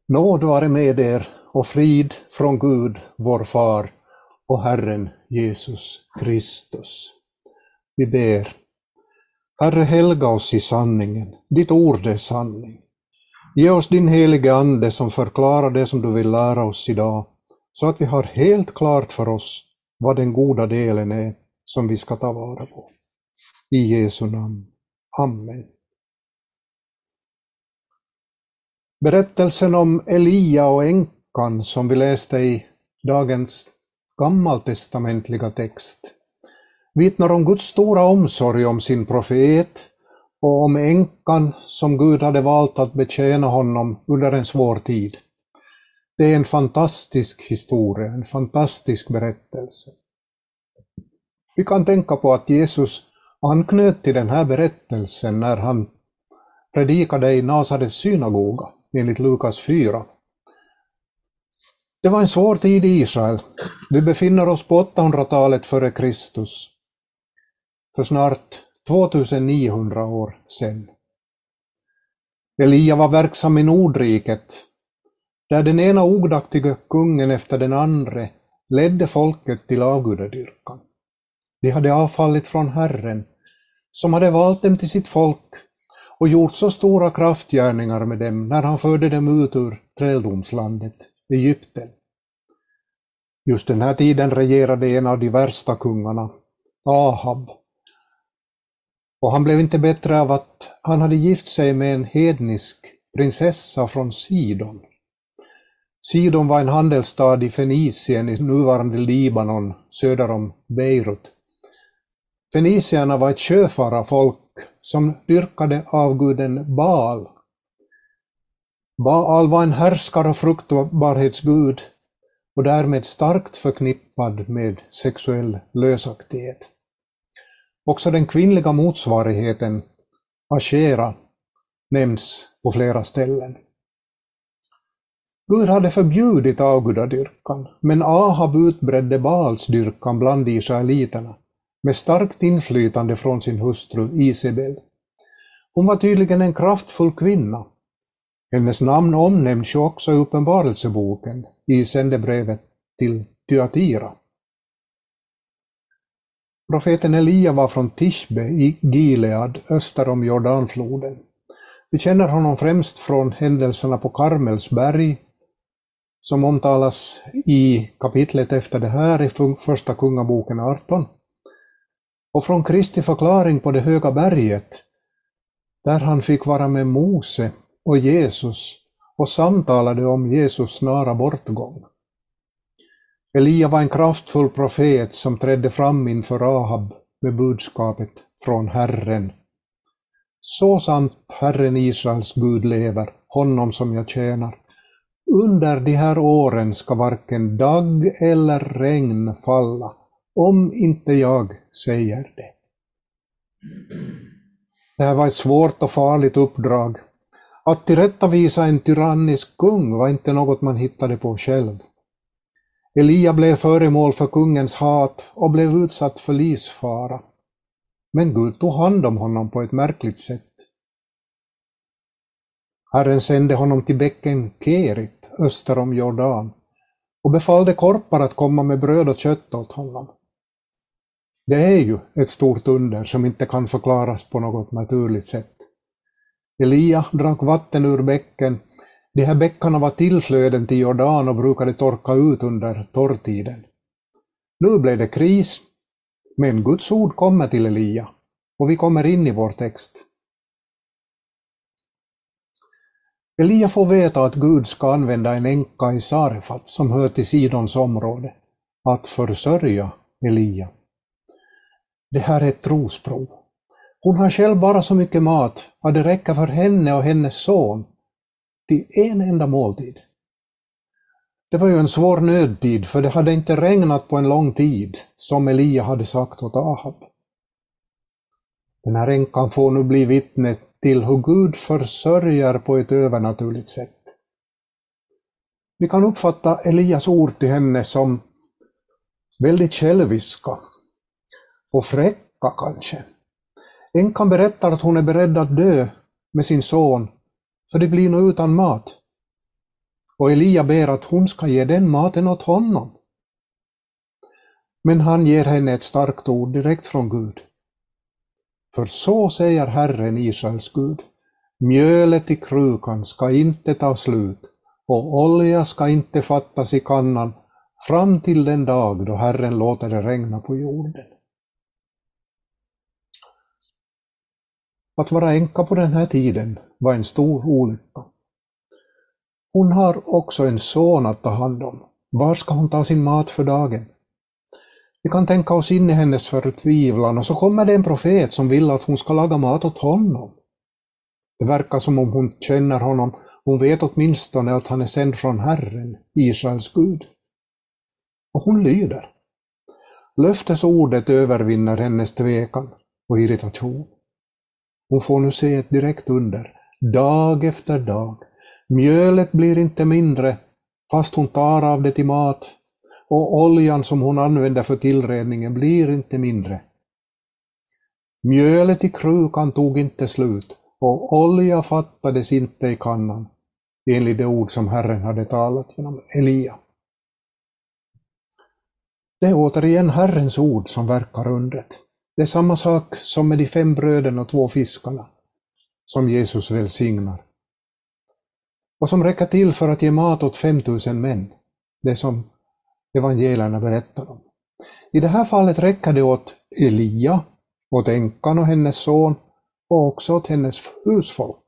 Nåd vare med er och frid från Gud, vår far, och Herren Jesus Kristus. Vi ber. Herre, helga oss i sanningen. Ditt ord är sanning. Ge oss din helige ande som förklarar det som du vill lära oss idag, så att vi har helt klart för oss vad den goda delen är som vi ska ta vara på. I Jesu namn. Amen. Berättelsen om Elia och änkan som vi läste i dagens gammaltestamentliga text vittnar om Guds stora omsorg om sin profet och om änkan som Gud hade valt att betjäna honom under en svår tid. Det är en fantastisk historia, en fantastisk berättelse. Vi kan tänka på att Jesus anknöt till den här berättelsen när han predikade i Nasarets synagoga, enligt Lukas 4. Det var en svår tid i Israel. Vi befinner oss på 800-talet före Kristus, för snart 2900 år sedan. Elia var verksam i Nordriket, där den ena ogudaktiga kungen efter den andra ledde folket till avgudadyrkan. De hade avfallit från Herren, som hade valt dem till sitt folk och gjort så stora kraftgärningar med dem när han förde dem ut ur träldomslandet, Egypten. Just den här tiden regerade en av de värsta kungarna, Ahab. Och han blev inte bättre av att han hade gift sig med en hednisk prinsessa från Sidon. Sidon var en handelsstad i Fenicien i nuvarande Libanon, söder om Beirut. Fenicierna var ett sjöfararfolk som dyrkade avguden Baal. Baal var en härskare och fruktbarhetsgud och därmed starkt förknippad med sexuell lösaktighet. Också den kvinnliga motsvarigheten, Ashera, nämns på flera ställen. Gud hade förbjudit avgudadyrkan, men Ahab utbredde Baals dyrkan bland israeliterna med starkt inflytande från sin hustru Isabel. Hon var tydligen en kraftfull kvinna. Hennes namn omnämns ju också i Uppenbarelseboken i sändebrevet till Thyatira. Profeten Elia var från Tishbe i Gilead öster om Jordanfloden. Vi känner honom främst från händelserna på Karmelsberg, som omtalas i kapitlet efter det här i första kungaboken 18. Och från Kristi förklaring på det höga berget, där han fick vara med Mose och Jesus och samtalade om Jesus snara bortgång. Elia var en kraftfull profet som trädde fram inför Ahab med budskapet från Herren. Så sant Herren Israels Gud lever, honom som jag tjänar. Under de här åren ska varken dag eller regn falla, om inte jag säger det. Det här var ett svårt och farligt uppdrag. Att tillrättavisa en tyrannisk kung var inte något man hittade på själv. Elia blev föremål för kungens hat och blev utsatt för livsfara. Men Gud tog hand om honom på ett märkligt sätt. Herren sände honom till bäcken Kerit öster om Jordan och befallde korpar att komma med bröd och kött åt honom. Det är ju ett stort under som inte kan förklaras på något naturligt sätt. Elia drack vatten ur bäcken. De här bäckarna var tillflöden till Jordan och brukade torka ut under torrtiden. Nu blev det kris, men Guds ord kommer till Elia och vi kommer in i vår text. Elia får veta att Gud ska använda en änka i Sarefat som hör till Sidons område att försörja Elia. Det här är ett trosprov. Hon har själv bara så mycket mat att det räcker för henne och hennes son till en enda måltid. Det var ju en svår nödtid, för det hade inte regnat på en lång tid, som Elia hade sagt åt Ahab. Den här änkan får nu bli vittne till hur Gud försörjer på ett övernaturligt sätt. Vi kan uppfatta Elias ord till henne som väldigt själviska och fräcka kanske. Änkan berättar att hon är beredd att dö med sin son, för det blir nog utan mat. och Elia ber att hon ska ge den maten åt honom. Men han ger henne ett starkt ord direkt från Gud. För så säger Herren Israels Gud: mjölet i krukan ska inte ta slut och olja ska inte fattas i kannan fram till den dag då Herren låter det regna på jorden. Att vara änka på den här tiden var en stor olycka. Hon har också en son att ta hand om. Var ska hon ta sin mat för dagen? Vi kan tänka oss in i hennes förtvivlan, och så kommer det en profet som vill att hon ska laga mat åt honom. Det verkar som om hon känner honom. Hon vet åtminstone att han är sänd från Herren, Israels Gud. Och hon lyder. Löftesordet övervinner hennes tvekan och irritation. Hon får nu se ett direkt under, dag efter dag. Mjölet blir inte mindre, fast hon tar av det till mat, och oljan som hon använder för tillredningen blir inte mindre. Mjölet i krukan tog inte slut, och olja fattades inte i kannan, enligt det ord som Herren hade talat genom Elia. Det är återigen Herrens ord som verkar undret. Det är samma sak som med de 5 bröden och 2 fiskarna, som Jesus välsignar. Och som räcker till för att ge mat åt 5000 män, det som evangelierna berättar om. I det här fallet räcker det åt Elia, åt änkan och hennes son, och också åt hennes husfolk.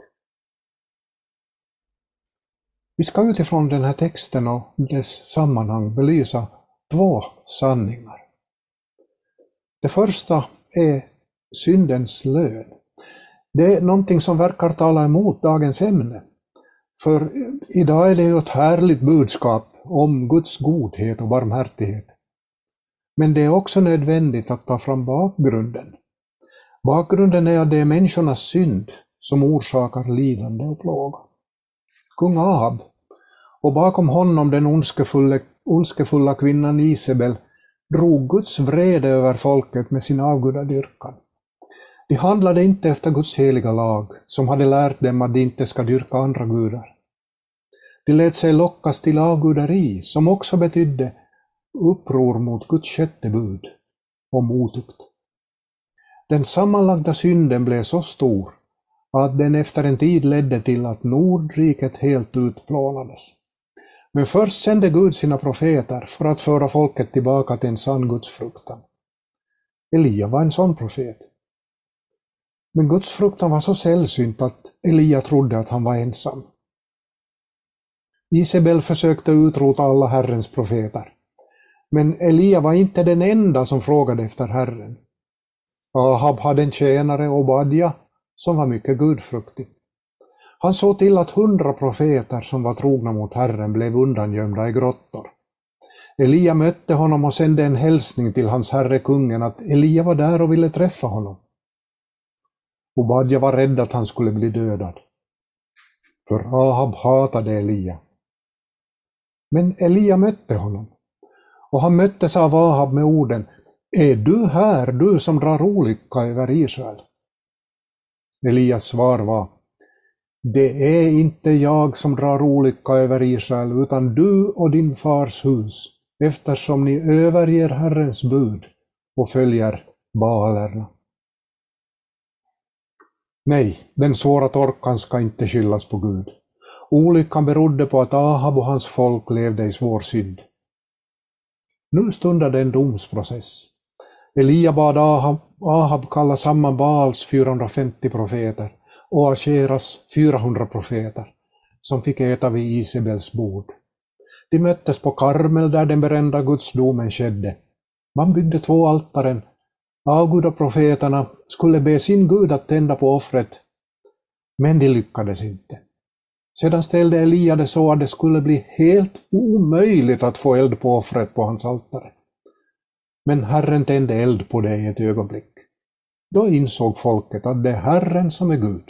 Vi ska utifrån den här texten och dess sammanhang belysa 2 sanningar. Det första är syndens lön. Det är någonting som verkar tala emot dagens ämne. För idag är det ju ett härligt budskap om Guds godhet och barmhärtighet. Men det är också nödvändigt att ta fram bakgrunden. Bakgrunden är att det är människornas synd som orsakar lidande och plåga. Kung Ahab, och bakom honom den ondskefulla kvinnan Isabel, drog Guds vrede över folket med sin avgudadyrkan. De handlade inte efter Guds heliga lag, som hade lärt dem att de inte ska dyrka andra gudar. De lät sig lockas till avgudari, som också betydde uppror mot Guds 6:e bud om otukt. Den sammanlagda synden blev så stor att den efter en tid ledde till att Nordriket helt utplånades. Men först sände Gud sina profeter för att föra folket tillbaka till en sann gudsfruktan. Elia var en sån profet. Men gudsfruktan var så sällsynt att Elia trodde att han var ensam. Isabel försökte utrota alla Herrens profeter. Men Elia var inte den enda som frågade efter Herren. Ahab hade en tjänare, Obadja, som var mycket gudfruktig. Han såg till att 100 profeter som var trogna mot Herren blev undangömda i grottor. Elia mötte honom och sände en hälsning till hans herre kungen att Elia var där och ville träffa honom. Obadja var rädd att han skulle bli dödad. För Ahab hatade Elia. Men Elia mötte honom. Och han möttes av Ahab med orden: är du här, du som drar olycka över Israel? Elias svar var: det är inte jag som drar olycka över Israel, utan du och din fars hus, eftersom ni överger Herrens bud och följer baalerna. Nej, den svåra torkan ska inte skyllas på Gud. Olyckan berodde på att Ahab och hans folk levde i svår synd. Nu stundade en domsprocess. Elia bad Ahab kalla samman Baals 450 profeter och Asheras 400 profeter, som fick äta vid Isabels bord. De möttes på Karmel där den berända gudsdomen skedde. Man byggde 2 altaren. Avgudaprofeterna skulle be sin Gud att tända på offret, men de lyckades inte. Sedan ställde Elia det så att det skulle bli helt omöjligt att få eld på offret på hans altare. Men Herren tände eld på det i ett ögonblick. Då insåg folket att det är Herren som är Gud.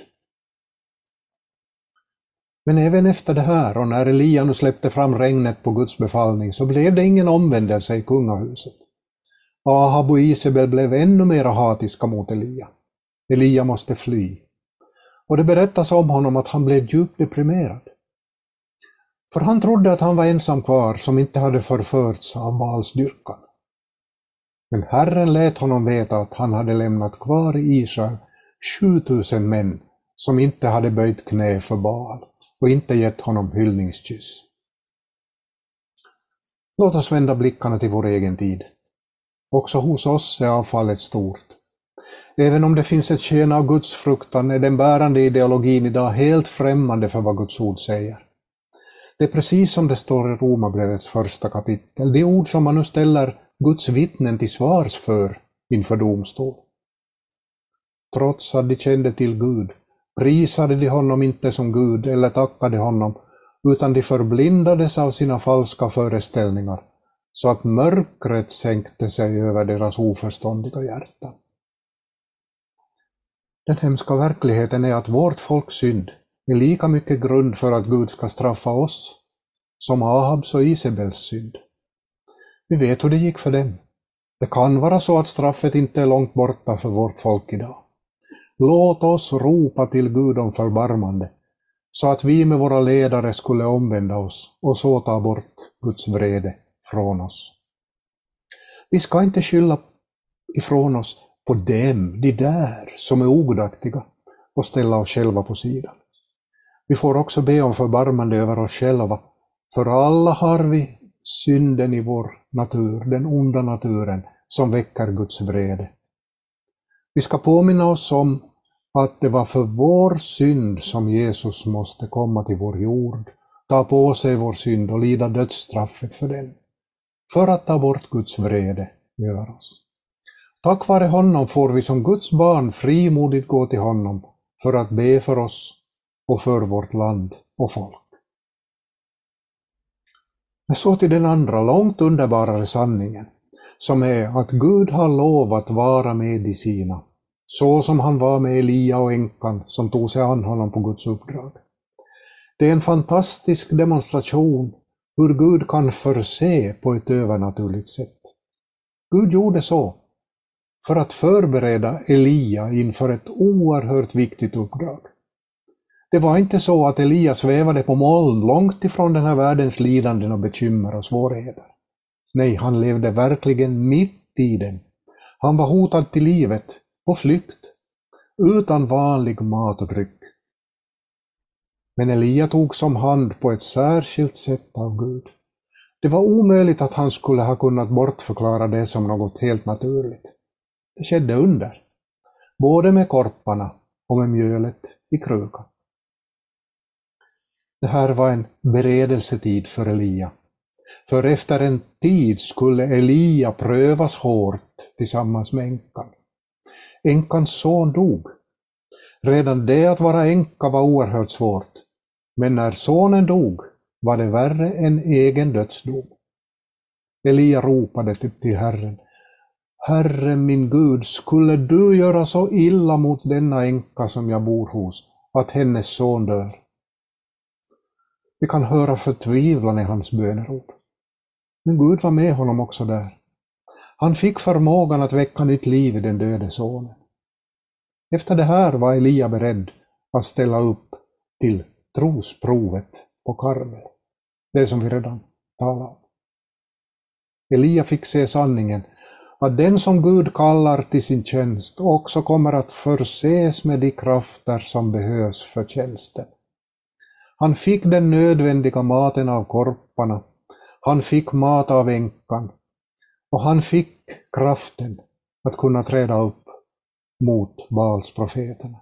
Men även efter det här, och när Elia nu släppte fram regnet på Guds befallning, så blev det ingen omvändelse i kungahuset. Ahab och Isabel blev ännu mer hatiska mot Elia. Elia måste fly. Och det berättas om honom att han blev djupt deprimerad. För han trodde att han var ensam kvar som inte hade förförts av Baalsdyrkan. Men Herren lät honom veta att han hade lämnat kvar i Israel 7000 män som inte hade böjt knä för Baal och inte gett honom hyllningskyss. Låt oss vända blickarna till vår egen tid. Också hos oss är avfallet stort. Även om det finns ett sken av Guds fruktan är den bärande ideologin idag helt främmande för vad Guds ord säger. Det är precis som det står i Romarbrevets första kapitel, det ord som man nu ställer Guds vittnen till svars för inför domstol. Trots att de kände till Gud, prisade de honom inte som Gud eller tackade honom, utan de förblindades av sina falska föreställningar, så att mörkret sänkte sig över deras oförståndiga hjärtan. Den hemska verkligheten är att vårt folks synd är lika mycket grund för att Gud ska straffa oss som Ahabs och Isabels synd. Vi vet hur det gick för dem. Det kan vara så att straffet inte är långt borta för vårt folk idag. Låt oss ropa till Gud om förbarmande, så att vi med våra ledare skulle omvända oss och så ta bort Guds vrede från oss. Vi ska inte skylla ifrån oss på dem, de där som är ogudaktiga, och ställa oss själva på sidan. Vi får också be om förbarmande över oss själva, för alla har vi synden i vår natur, den onda naturen, som väcker Guds vrede. Vi ska påminna oss om att det var för vår synd som Jesus måste komma till vår jord, ta på sig vår synd och lida dödsstraffet för den, för att ta bort Guds vrede över oss. Tack vare honom får vi som Guds barn frimodigt gå till honom för att be för oss och för vårt land och folk. Men så till den andra, långt underbarare sanningen, som är att Gud har lovat vara med de sina, så som han var med Elia och änkan som tog sig an honom på Guds uppdrag. Det är en fantastisk demonstration hur Gud kan förse på ett övernaturligt sätt. Gud gjorde så för att förbereda Elia inför ett oerhört viktigt uppdrag. Det var inte så att Elia svävade på moln långt ifrån den här världens lidanden och bekymmer och svårigheter. Nej, han levde verkligen mitt i den. Han var hotad till livet, på flykt, utan vanlig mat och dryck. Men Elia tog som hand på ett särskilt sätt av Gud. Det var omöjligt att han skulle ha kunnat bortförklara det som något helt naturligt. Det skedde under, både med korparna och med mjölet i krukan. Det här var en beredelsetid för Elia. För efter en tid skulle Elia prövas hårt tillsammans med änkan. Änkans son dog. Redan det att vara änka var oerhört svårt. Men när sonen dog var det värre än egen dödsdom. Elia ropade till Herren: Herre min Gud, skulle du göra så illa mot denna änka som jag bor hos, att hennes son dör? Vi kan höra förtvivlan i hans bönerop. Men Gud var med honom också där. Han fick förmågan att väcka nytt liv i den döde sonen. Efter det här var Elia beredd att ställa upp till trosprovet på Karmel. Det som vi redan talade om. Elia fick se sanningen att den som Gud kallar till sin tjänst också kommer att förses med de krafter som behövs för tjänsten. Han fick den nödvändiga maten av korparna, han fick mat av änkan och han fick kraften att kunna träda upp mot Baalsprofeterna.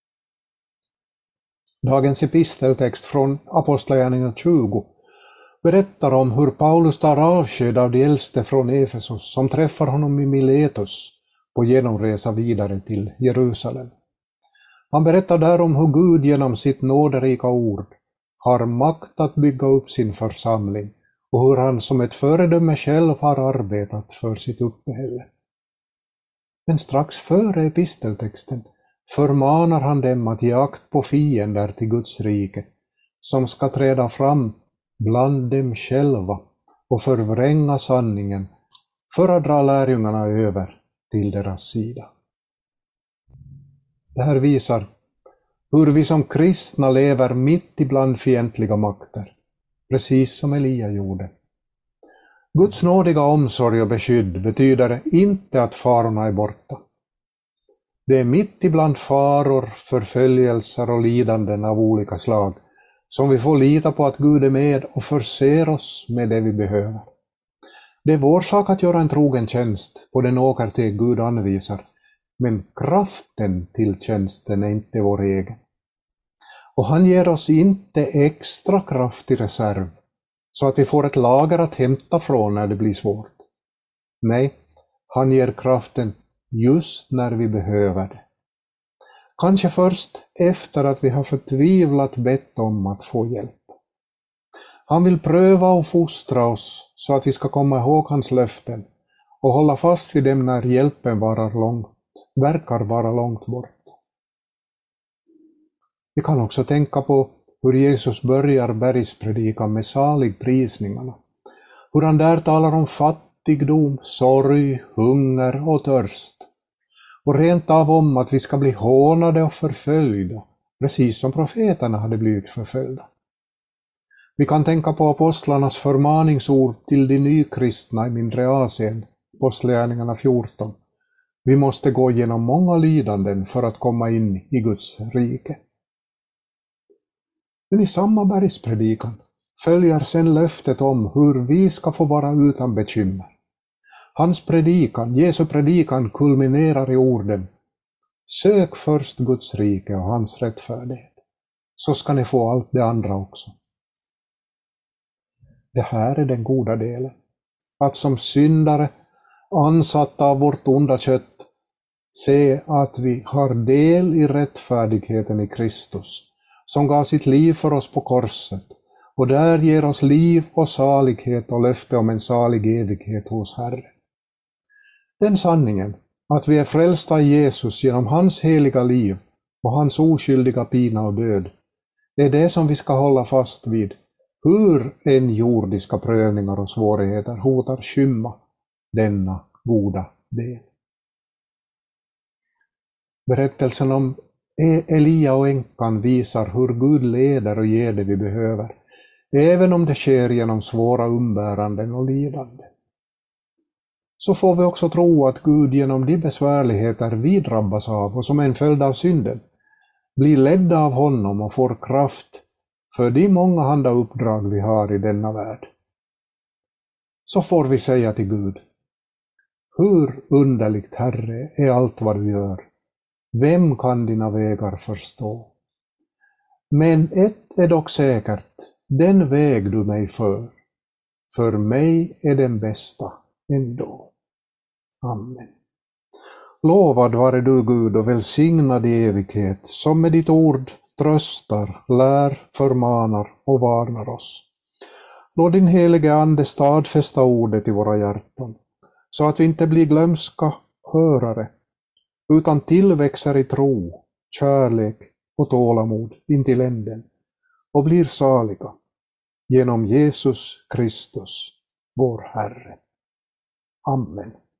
Dagens episteltext från Apostlagärningarna 20 berättar om hur Paulus tar avsked av de äldste från Efesos som träffar honom i Miletus på genomresa vidare till Jerusalem. Han berättar där om hur Gud genom sitt nåderika ord har makt att bygga upp sin församling och hur han som ett föredöme själv har arbetat för sitt uppehälle. Men strax före episteltexten förmanar han dem att ge akt på fiender till Guds rike, som ska träda fram bland dem själva och förvränga sanningen för att dra lärjungarna över till deras sida. Det här visar hur vi som kristna lever mitt ibland fientliga makter, precis som Elia gjorde. Guds nådiga omsorg och beskydd betyder inte att farorna är borta. Det är mitt ibland faror, förföljelser och lidanden av olika slag som vi får lita på att Gud är med och förser oss med det vi behöver. Det är vår sak att göra en trogen tjänst på den åker till Gud anvisar, men kraften till tjänsten är inte vår egen. Och han ger oss inte extra kraft i reserv, så att vi får ett lager att hämta från när det blir svårt. Nej, han ger kraften just när vi behöver det. Kanske först efter att vi har förtvivlat bett om att få hjälp. Han vill pröva och fostra oss så att vi ska komma ihåg hans löften och hålla fast vid dem när hjälpen verkar vara långt bort. Vi kan också tänka på hur Jesus börjar bergspredikan med saligprisningarna. Hur han där talar om fattigdom, sorg, hunger och törst. Och rent av om att vi ska bli hånade och förföljda, precis som profeterna hade blivit förföljda. Vi kan tänka på apostlarnas förmaningsord till de nykristna i mindre Asien, Apostlagärningarna 14. Vi måste gå genom många lidanden för att komma in i Guds rike. Men i samma bergspredikan följer sedan löftet om hur vi ska få vara utan bekymmer. Jesu predikan kulminerar i orden: sök först Guds rike och hans rättfärdighet, så ska ni få allt det andra också. Det här är den goda delen. Att som syndare, ansatta av vårt onda kött, se att vi har del i rättfärdigheten i Kristus, som gav sitt liv för oss på korset, och där ger oss liv och salighet och löfte om en salig evighet hos Herren. Den sanningen, att vi är frälsta i Jesus genom hans heliga liv och hans oskyldiga pina och död, är det som vi ska hålla fast vid, hur en jordiska prövningar och svårigheter hotar skymma denna goda del. Berättelsen om Elia och änkan visar hur Gud leder och ger det vi behöver, även om det sker genom svåra umbäranden och lidande. Så får vi också tro att Gud genom de besvärligheter vi drabbas av och som en följd av synden blir ledda av honom och får kraft för de mångahanda uppdrag vi har i denna värld. Så får vi säga till Gud: hur underligt, Herre, är allt vad du gör. Vem kan dina vägar förstå? Men ett är dock säkert, den väg du mig för mig är den bästa ändå. Amen. Lovad vare du, Gud, och välsignad i evighet, som med ditt ord tröstar, lär, förmanar och varnar oss. Låt din helige ande stadfästa ordet i våra hjärtan, så att vi inte blir glömska hörare, utan tillväxer i tro, kärlek och tålamod intill änden, och blir saliga genom Jesus Kristus, vår Herre. Amen.